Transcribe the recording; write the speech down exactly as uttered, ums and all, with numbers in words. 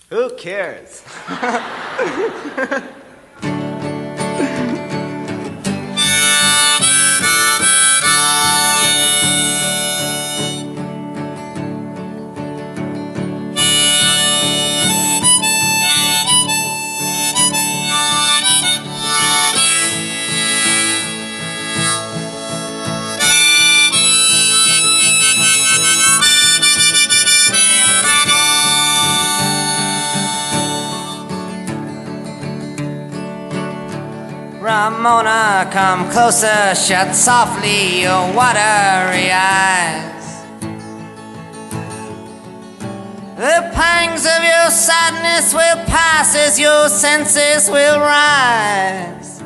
Who cares? Ramona, come closer, shut softly your watery eyes. The pangs of your sadness will pass as your senses will rise.